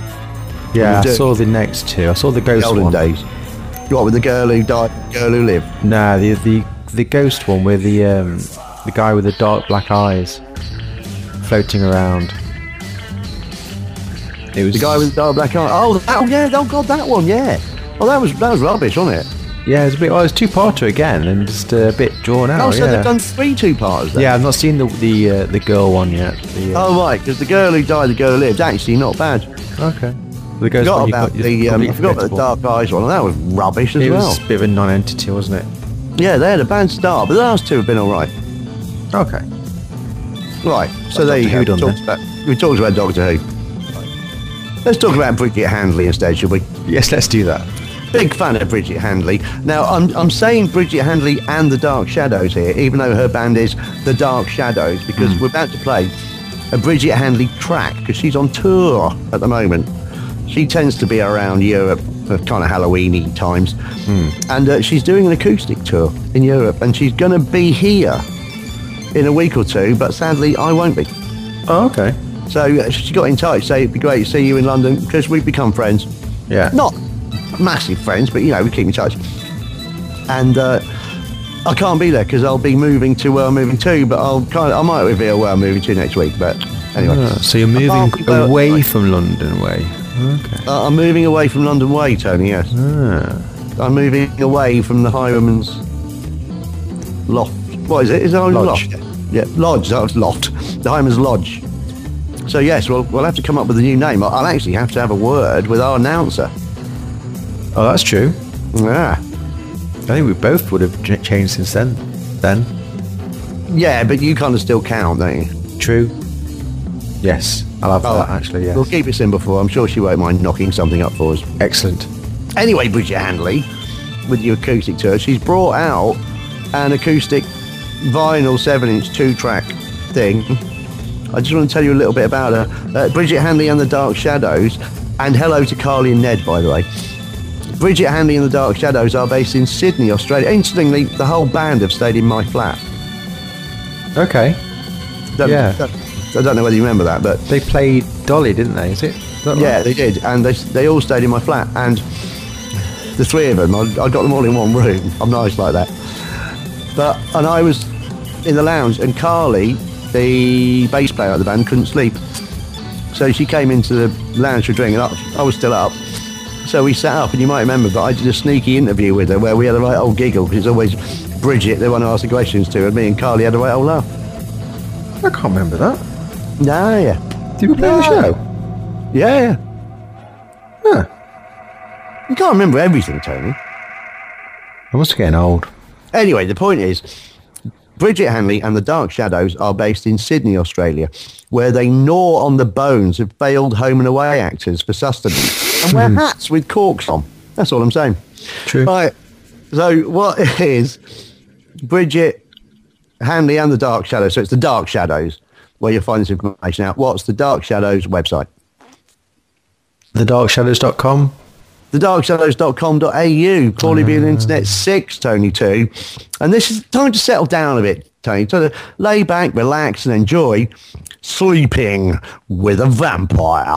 Yeah, you I do? saw the next two. I saw the The ghost olden one. days. What with the girl who died, the girl who lived. Nah, the the the ghost one with the um the guy with the dark black eyes floating around. It was The guy with the dark black eye. Oh, that, oh yeah, oh god, that one, yeah. Oh, that was that was rubbish, wasn't it? yeah, it's a bit. Well, it's two parter again, and just a bit drawn out. Oh, so yeah. they've done three two-parters then? Yeah, I've not seen the the uh, the girl one yet. The, uh, Oh, right, because the girl who died, the girl who lived, actually not bad. okay. The I ghost forgot one you about got- the, um, I completely forgot about the forgettable. Dark Eyes one, and that was rubbish as It well. was a bit of a non-entity, wasn't it? Yeah, they had a bad start, but the last two have been all right. Okay. Right, so there Doctor you Who go. done We talked, about, we talked about Doctor Who. Let's talk about Bridget Handley instead, shall we? Yes, let's do that. Big fan of Bridget Handley. Now, I'm, I'm saying Bridget Handley and the Dark Shadows here, even though her band is the Dark Shadows, because we're about to play a Bridget Handley track, because she's on tour at the moment. She tends to be around Europe for kind of Halloween-y times. And uh, she's doing an acoustic tour in Europe, and she's going to be here in a week or two, but sadly, I won't be. Oh, okay. So uh, she got in touch, say it'd be great to see you in London, because we've become friends. Yeah. Not massive friends, but you know, we keep in touch. And uh, I can't be there because I'll be moving to where I'm moving to, but I'll kind of, I might reveal where I'm moving to next week. But anyway, Ah, so you're I moving can't be there- away from London way. Okay. Uh, I'm moving away from London Way, Tony, yes. Ah. I'm moving away from the Highwayman's Loft. What is it? Is it Lodge. Loft? Yeah, Lodge. That was Loft. The Highwayman's Lodge. So, yes, we'll, we'll have to come up with a new name. I'll actually have to have a word with our announcer. Oh, that's true. Yeah. I think we both would have ch- changed since then. Then. Yeah, but you kind of still count, don't you? True. Yes, I'll have Oh, that, actually, yes. We'll keep it simple for her. I'm sure she won't mind knocking something up for us. Excellent. Anyway, Bridget Handley, with your acoustic tour, she's brought out an acoustic vinyl seven-inch two-track thing. I just want to tell you a little bit about her. Uh, Bridget Handley and the Dark Shadows, and hello to Carly and Ned, by the way. Bridget Handley and the Dark Shadows are based in Sydney, Australia. Interestingly, the whole band have stayed in my flat. Okay. Don't, Yeah. don't- I don't know whether you remember that, but They played Dolly, didn't they? Is it? Is that yeah, right? they did, and they they all stayed in my flat, and the three of them, I, I got them all in one room. I'm nice like that. But and I was in the lounge, and Carly, the bass player of the band, couldn't sleep, so she came into the lounge for a drink, and I, I was still up. So we sat up, and you might remember, but I did a sneaky interview with her where we had a right old giggle, because it's always Bridget they want to ask the questions to, and me and Carly had a right old laugh. I can't remember that. No, yeah, Did we play the No. show? yeah, yeah. Huh. You can't remember everything, Tony. I must be getting old. Anyway, the point is, Bridget Handley and the Dark Shadows are based in Sydney, Australia, where they gnaw on the bones of failed home and away actors for sustenance and wear hats with corks on. That's all I'm saying. True. Right. So what is Bridget Handley and the Dark Shadows? So it's the Dark Shadows where you'll find this information out. What's the Dark Shadows website? the dark shadows dot com. the dark shadows dot com dot a u. Paulie being Internet six, Tony two. And this is time to settle down a bit, Tony. To lay back, relax, and enjoy Sleeping with a Vampire.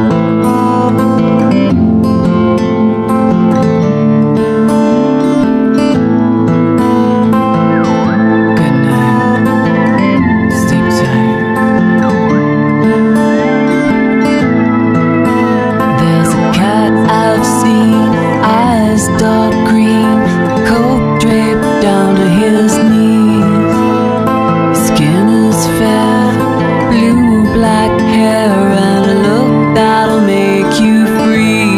Good night. Sleep tight. There's a cat I've seen, eyes dark green, coat draped down to his knees. Skin is fair, blue black hair, and a look that'll make you freeze.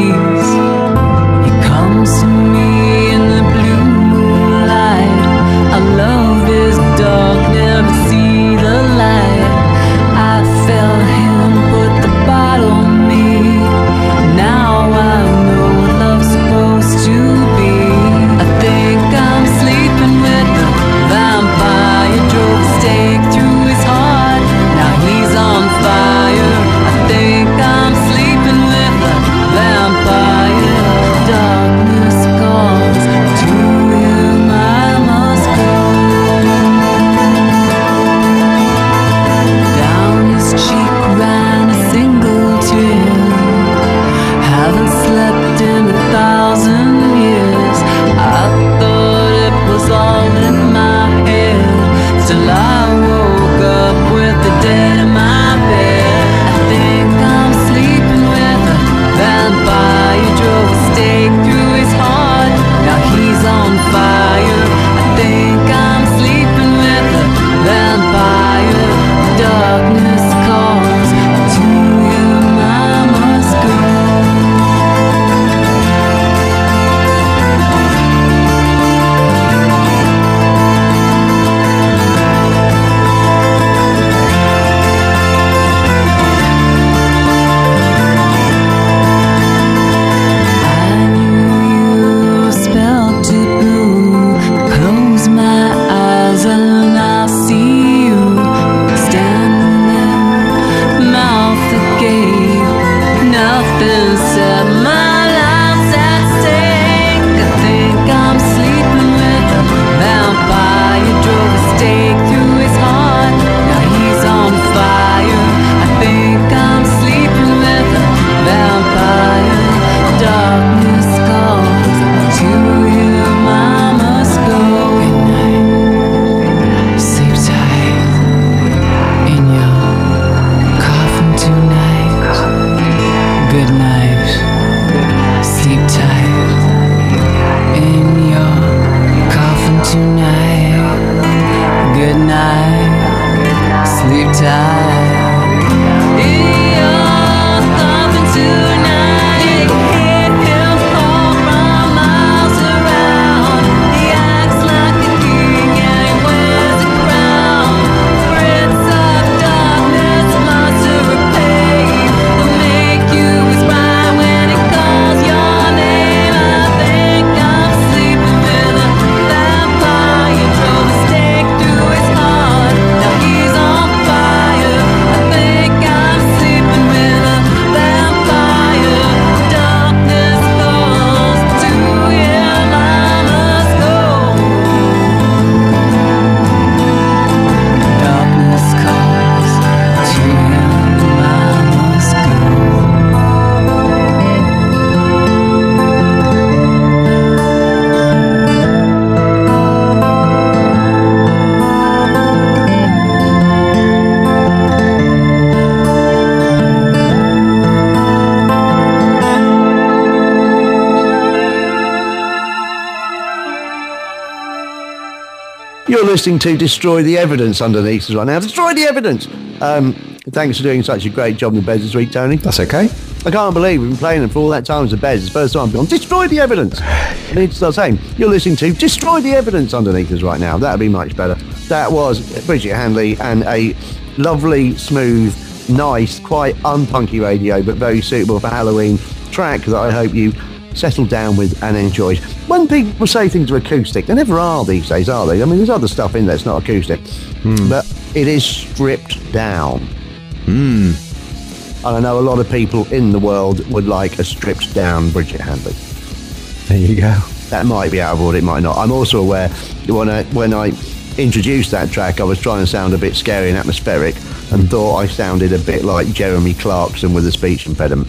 You're listening to Destroy the Evidence underneath us right now. Destroy the Evidence! Um, thanks for doing such a great job in the beds this week, Tony. That's okay. I can't believe we've been playing them for all that time as the beds. It's the first time I've gone, Destroy the Evidence! I need to start saying, you're listening to Destroy the Evidence underneath us right now. That would be much better. That was Bridget Handley and a lovely, smooth, nice, quite unpunky radio, but very suitable for Halloween track that I hope you settled down with and enjoyed. When people say things are acoustic, they never are these days, are they? I mean, there's other stuff in there that's not acoustic, mm. but it is stripped down. Mm. And I know a lot of people in the world would like a stripped down Bridget Handley. There you go. That might be out of order, it might not. I'm also aware that when I, when I introduced that track, I was trying to sound a bit scary and atmospheric and thought I sounded a bit like Jeremy Clarkson with a speech impediment.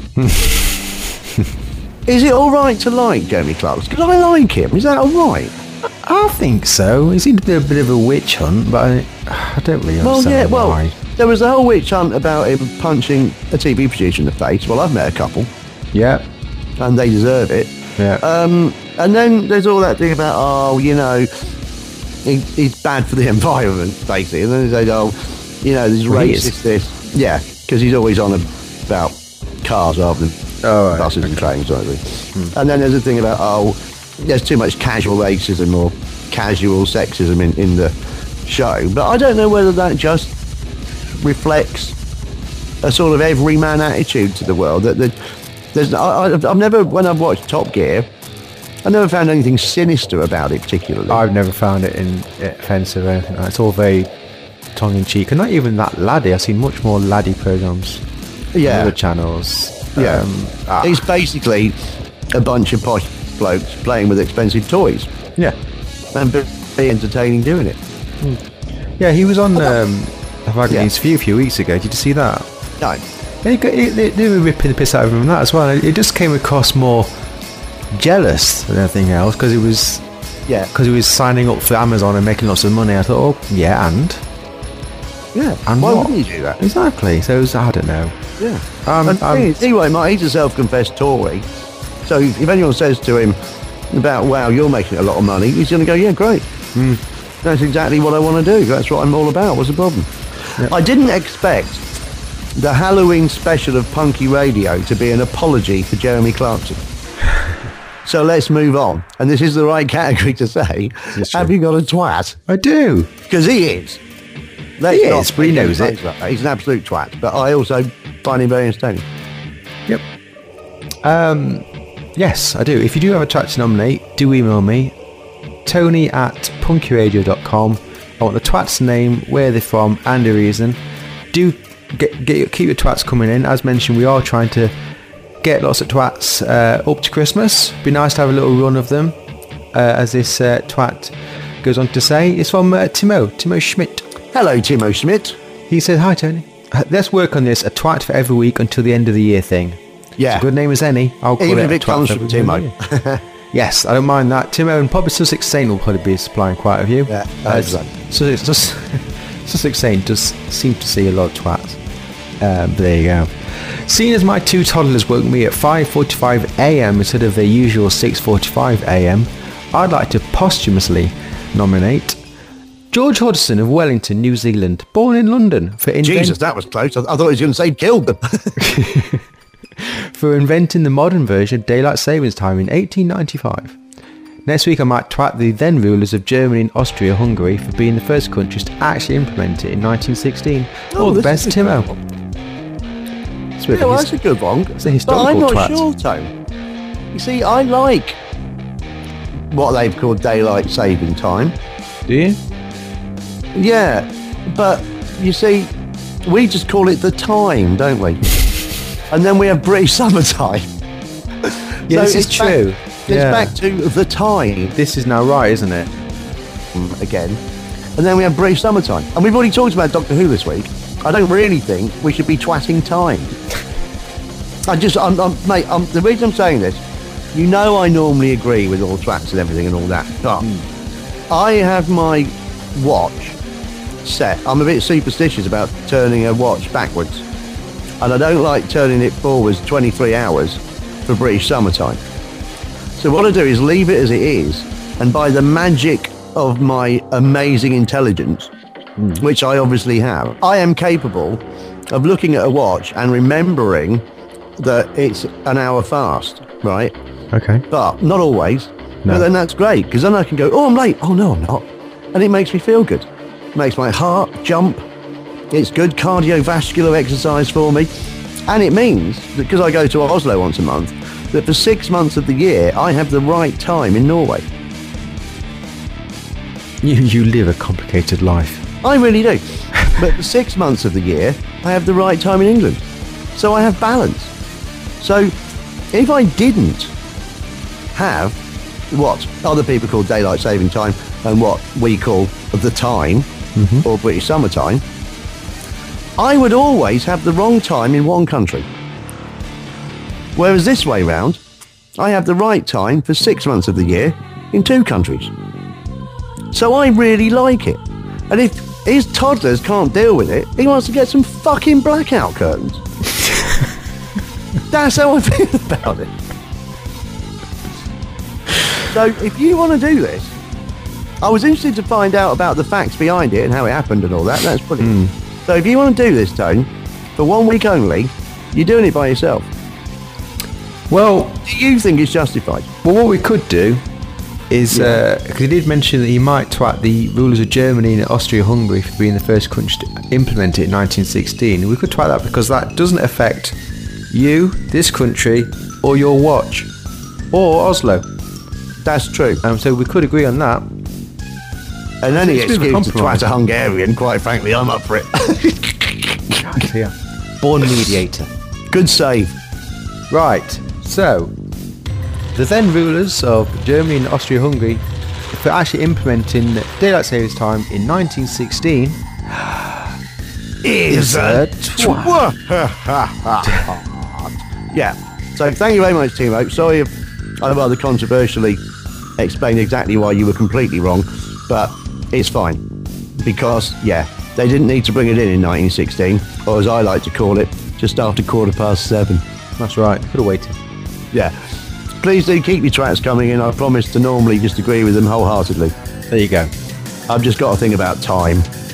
Is it all right to like Jeremy Clarkson? Because I like him. Is that all right? I think so. He seemed to be a bit of a witch hunt, but I, I don't really understand well, yeah, well, why. There was a whole witch hunt about him punching a T V producer in the face. Well, I've met a couple. Yeah. And they deserve it. Yeah. Um, and then there's all that thing about, oh, you know, he, he's bad for the environment, basically. And then they say, oh, you know, there's Well, he racist is. this. Yeah, because he's always on about cars rather than Oh, right. buses and trains, I think. And then there's a thing about, oh, there's too much casual racism or casual sexism in, in the show. But I don't know whether that just reflects a sort of everyman attitude to the world. That, that there's, I, I've I've never, when I've watched Top Gear, I never found anything sinister about it particularly. I've never found it in offensive or anything like that. It's all very tongue-in-cheek. And not even that laddie. I've seen much more laddie programmes yeah. on other channels. Yeah. Um, ah. It's basically a bunch of posh blokes playing with expensive toys Yeah. and be entertaining doing it. Yeah, he was on um, the Wagner Yeah. interview a few weeks ago. Did you see that? No. They, got, they, they were ripping the piss out of him on that as well. It just came across more jealous than anything else because it was Yeah. because he was signing up for Amazon and making lots of money. I thought, oh yeah, and Yeah. and Why what? wouldn't you do that? Exactly. So it was, I don't know. Yeah. Um, and um, anyway, Mike, he's a self-confessed Tory. So if anyone says to him about, wow, you're making a lot of money, he's going to go, yeah, great. Mm. That's exactly what I want to do. That's what I'm all about. What's the problem? Yep. I didn't expect the Halloween special of Punky Radio to be an apology for Jeremy Clarkson. So let's move on. And this is the right category to say, It's true. have you got a twat? I do. Because he is. Let's He not is, but he make knows any it. claims about that. He's an absolute twat. But I also find him very entertaining. Yep. Um, yes, I do. If you do have a track to nominate, do email me, Tony at punkyradio dot com. I want the twat's name, where they're from, and the reason. Do get, get your, keep your twats coming in. As mentioned, we are trying to get lots of twats uh, up to Christmas. Be nice to have a little run of them, uh, as this uh, twat goes on to say. It's from uh, Timo, Timo Schmidt. Hello, Timo Schmidt. He said, hi Tony. Uh, Let's work on this, a twat for every week until the end of the year thing. Yeah. It's a good name as any. I'll call Even it if a it twat comes for from every Timo. year. Yes, I don't mind that. Timo and probably Sussex Saint will probably be supplying quite a few. Yeah, I Uh, hope so. Sussex, Sus- Sussex Saint does seem to see a lot of twats. Um, but there you go. Seeing as my two toddlers woke me at five forty-five a m instead of their usual six forty-five a m, I'd like to posthumously nominate George Hodgson of Wellington, New Zealand, born in London for invent- Jesus, that was close. I, I thought he was going to say killed them. for inventing the modern version of daylight savings time in eighteen ninety-five. Next week I might twat the then rulers of Germany and Austria-Hungary for being the first countries to actually implement it in nineteen sixteen. Oh, All the this best, is a Timo. good It's a bit Yeah, of well, a that's a good one. It's a But I'm historical not twat. sure, Tone. You see, I like what they've called daylight saving time. Do you? Yeah, but you see, we just call it the time, don't we? And then we have British summertime. Yeah, this So is it's back- true. It's Yeah. back to the time This is now right, isn't it? again. And then we have British summertime. And we've already talked about Doctor Who this week. I don't really think we should be twatting time. I just, I'm, I'm, mate, I'm, the reason I'm saying this, you know I normally agree with all twats and everything and all that. But I have my watch set. I'm a bit superstitious about turning a watch backwards. And I don't like turning it forwards twenty-three hours for British summertime. So what I do is leave it as it is, and by the magic of my amazing intelligence, Mm. which I obviously have, I am capable of looking at a watch and remembering that it's an hour fast, right? Okay. But not always. No. But then that's great, because then I can go, oh, I'm late. Oh, no, I'm not. And it makes me feel good. It makes my heart jump. It's good cardiovascular exercise for me. And it means that because I go to Oslo once a month, that for six months of the year, I have the right time in Norway. You you live a complicated life. I really do. But for six months of the year, I have the right time in England. So I have balance. So if I didn't have what other people call daylight saving time and what we call the time, Mm-hmm. or British summertime, I would always have the wrong time in one country. Whereas this way round, I have the right time for six months of the year in two countries. So I really like it. And if his toddlers can't deal with it, he wants to get some fucking blackout curtains. That's how I feel about it. So if you want to do this, I was interested to find out about the facts behind it and how it happened and all that. That's brilliant. Mm. So if you want to do this, Tone, for one week only, you're doing it by yourself. Well, do you think it's justified? Well, what we could do is, because yeah. uh, he did mention that he might twat the rulers of Germany and Austria-Hungary for being the first country to implement it in nineteen sixteen. We could twat that because that doesn't affect you, this country, or your watch, or Oslo. That's true. Um, so we could agree on that. And any excuse to twat a Hungarian, quite frankly, I'm up for it. Yeah. Born mediator. Good save. Right. So, the then rulers of Germany and Austria-Hungary, for actually implementing daylight savings time in nineteen sixteen, is a twat. Yeah. So thank you very much, Timo. Sorry if I rather controversially explained exactly why you were completely wrong, but it's fine. Because, yeah, they didn't need to bring it in in nineteen sixteen, or as I like to call it, just after quarter past seven. That's right. Could have waited. Yeah. Please do keep your tracks coming in. I promise to normally just agree with them wholeheartedly. There you go. I've just got a thing about time.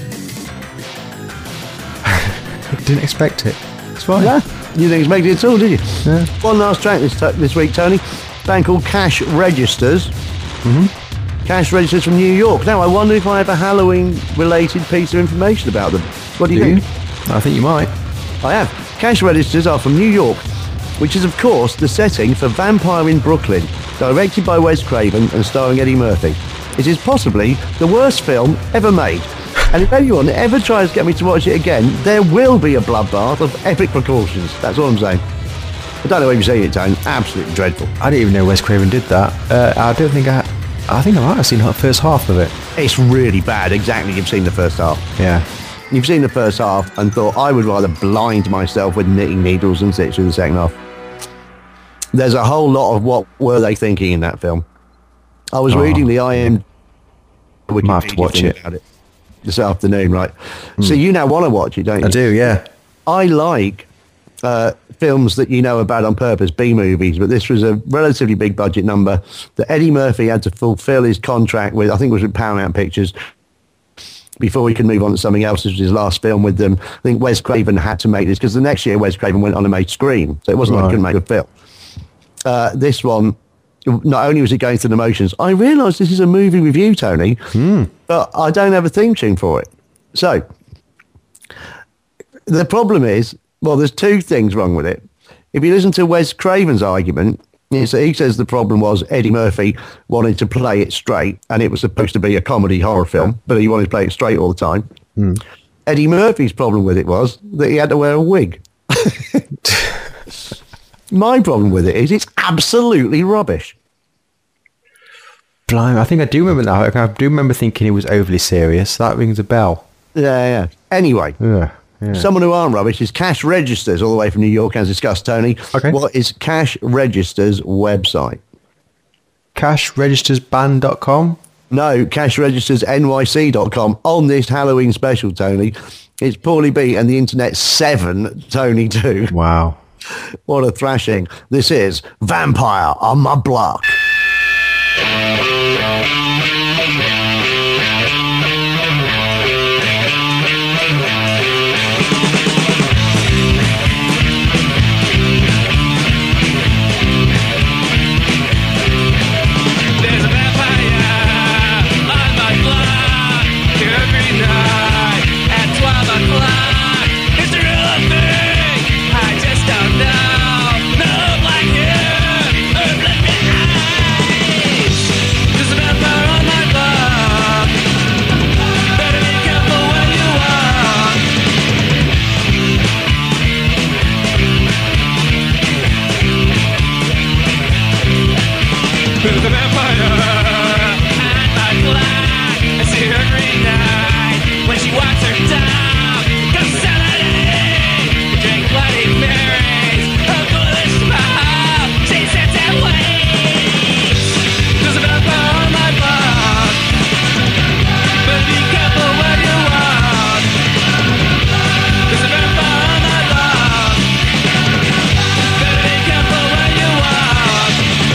Didn't expect it. It's fine. Yeah. You didn't expect it at all, did you? Yeah. One last track this, t- this week, Tony. A band called Cash Registers. Mm-hmm. Cash Registers from New York. Now, I wonder if I have a Halloween-related piece of information about them. What do you do think? You? I think you might. I have. Cash Registers are from New York, which is, of course, the setting for Vampire in Brooklyn, directed by Wes Craven and starring Eddie Murphy. It is possibly the worst film ever made. And if anyone ever tries to get me to watch it again, there will be a bloodbath of epic proportions. That's all I'm saying. I don't know if you've seen it, Tone. Absolutely dreadful. I didn't even know Wes Craven did that. Uh, I don't think I... I think I might have seen the first half of it. It's really bad. Exactly, you've seen the first half. Yeah. You've seen the first half and thought, I would rather blind myself with knitting needles than sit through the second half. There's a whole lot of what were they thinking in that film. I was oh. reading the I M D might have to watch it. About it this afternoon, right? Mm. So you now want to watch it, don't you? I do, yeah. I like uh, films that you know about on purpose, B movies, but this was a relatively big budget number that Eddie Murphy had to fulfill his contract with, I think it was with Paramount Pictures, before he could move on to something else. This was his last film with them. I think Wes Craven had to make this, because the next year Wes Craven went on and made Scream, so it wasn't right. like he couldn't make a film. Uh, this one, not only was it going through the motions, I realised this is a movie review, Tony, mm. but I don't have a theme tune for it. So, the problem is, well, there's two things wrong with it. If you listen to Wes Craven's argument, he says the problem was Eddie Murphy wanted to play it straight, and it was supposed to be a comedy horror film, but he wanted to play it straight all the time. Mm. Eddie Murphy's problem with it was that he had to wear a wig. My problem with it is it's absolutely rubbish. Blimey, I think I do remember that. I do remember thinking it was overly serious. That rings a bell. Yeah, yeah. Anyway, yeah, yeah. Someone who aren't rubbish is Cash Registers, all the way from New York, as discussed, Tony. Okay. What is Cash Registers' website? cash registers band dot com? No, cash registers N Y C dot com. On this Halloween special, Tony, it's Paulie B and the Internet seven, Tony two. Wow. What a thrashing. This is Vampire on My Block. Who's a vampire? And my black. I see her green night when she walks her dog. Cause Saturday, drink Bloody Marys. A ghoulish smile, she sits and waits. There's a vampire on my block, but be careful where you walk. There's a vampire on my block, better be careful where you walk.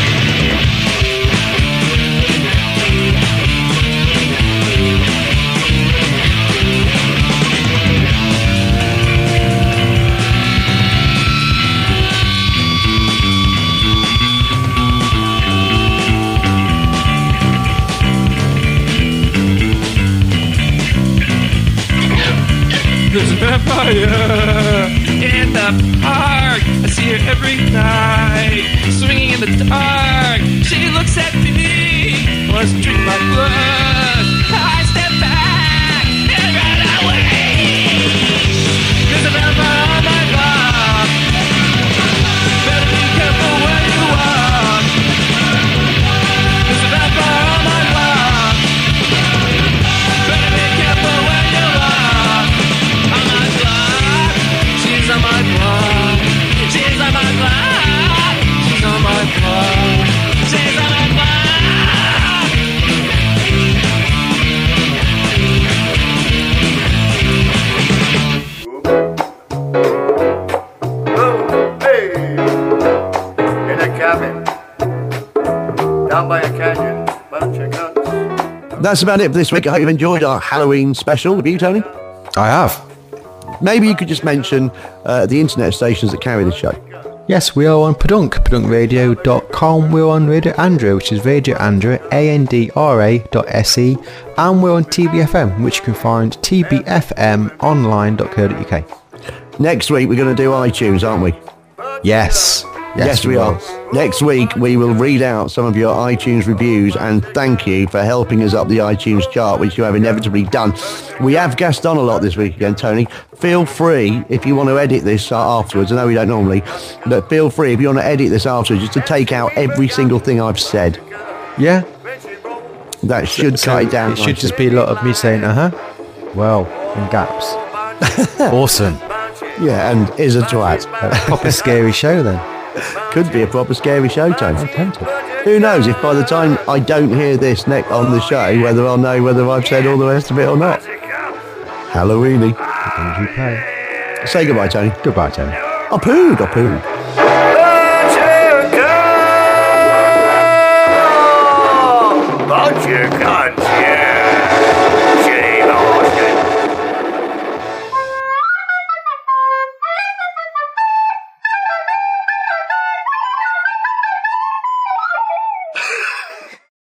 There's a vampire in the park. I see her every night, swinging in the dark. She looks at me, wants to drink my blood. I step back and run away. There's a vampire on my block, better be careful where you walk. There's a vampire on my block, better be careful where you walk. On my block, she's on my block, she's on my block, she's on my block, she's on my block. Oh, hey! In a cabin, down by a canyon, bunch of guns. That's about it for this week. I hope you've enjoyed our Halloween special. Have you, Tony? I have. Maybe you could just mention uh, the internet stations that carry the show. Yes, we are on Padunk, padunk radio dot com. We're on Radio Andra, which is Radio Andra, A N D R A dot S E. And we're on T B F M, which you can find t b f m online dot co dot u k. Next week, we're going to do iTunes, aren't we? Yes. Yes, we are. Next week, we will read out some of your iTunes reviews and thank you for helping us up the iTunes chart, which you have inevitably done. We have guessed on a lot this week again, Tony. Feel free, if you want to edit this uh, afterwards, I know we don't normally, but feel free, if you want to edit this afterwards, just to take out every single thing I've said. Yeah. That should So cut it down. It should nicely. just be a lot of me saying, uh-huh, well, in gaps. Awesome. Yeah, and is a twat. A proper scary show then. Could be a proper scary show, Tony. I'm tempted. Who knows if by the time I don't hear this next on the show, whether I'll know whether I've said all the rest of it or not. Halloweeny. Did you play? Say goodbye, Tony. Goodbye, Tony. I pooed, I pooed.